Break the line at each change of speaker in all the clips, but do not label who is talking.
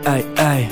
Ehi, ehi,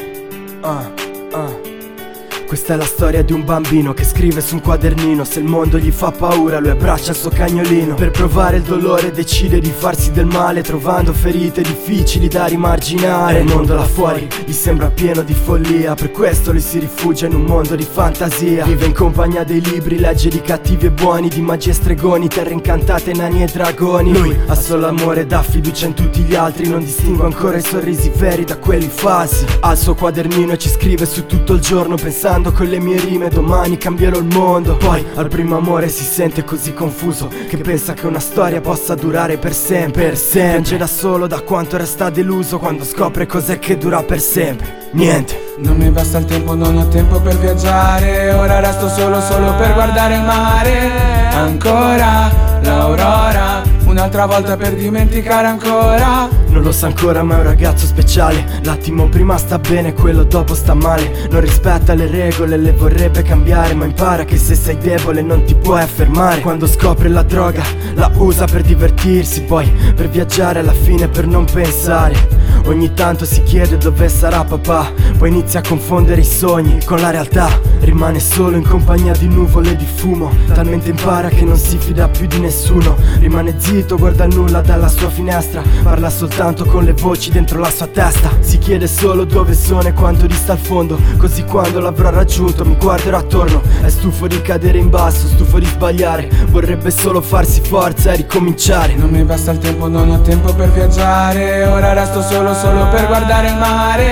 Questa è la storia di un bambino che scrive su un quadernino: se il mondo gli fa paura, lui abbraccia il suo cagnolino. Per provare il dolore decide di farsi del male, trovando ferite difficili da rimarginare. Il mondo là fuori gli sembra pieno di follia, per questo lui si rifugia in un mondo di fantasia. Vive in compagnia dei libri, legge di cattivi e buoni, di magie e stregoni, terre incantate, nani e dragoni. Lui ha solo amore e dà fiducia in tutti gli altri, non distingue ancora i sorrisi veri da quelli falsi. Ha il suo quadernino e ci scrive su tutto il giorno, pensando con le mie rime domani cambierò il mondo. Poi al primo amore si sente così confuso che pensa che una storia possa durare per sempre. Piange da solo da quanto resta deluso quando scopre cos'è che dura per sempre. Niente.
Non mi basta il tempo, non ho tempo per viaggiare. Ora resto solo per guardare il mare. Ancora l'aurora, un'altra volta per dimenticare ancora.
Non lo sa ancora ma è un ragazzo speciale. L'attimo prima sta bene, quello dopo sta male. Non rispetta le regole, le vorrebbe cambiare, ma impara che se sei debole non ti puoi affermare. Quando scopre la droga la usa per divertirsi, poi per viaggiare, alla fine per non pensare. Ogni tanto si chiede dove sarà papà, poi inizia a confondere i sogni con la realtà. Rimane solo in compagnia di nuvole e di fumo, talmente impara che non si fida più di nessuno. Rimane zitto, guarda nulla dalla sua finestra, parla soltanto con le voci dentro la sua testa. Si chiede solo dove sono e quanto dista al fondo, così quando l'avrò raggiunto mi guarderò attorno. È stufo di cadere in basso, stufo di sbagliare, vorrebbe solo farsi forza e ricominciare.
Non mi basta il tempo, non ho tempo per viaggiare. Ora resto solo per guardare il mare.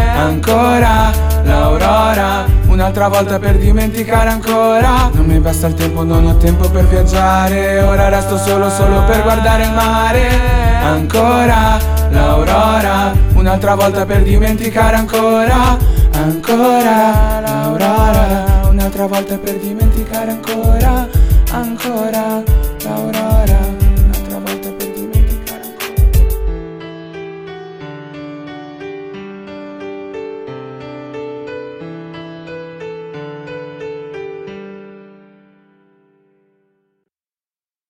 Ancora l'aurora, un'altra volta per dimenticare ancora. Non mi basta il tempo, non ho tempo per viaggiare. Ora resto solo per guardare il mare. Ancora l'aurora, un'altra volta per dimenticare ancora. Ancora l'aurora, un'altra volta per dimenticare ancora. Ancora l'aurora.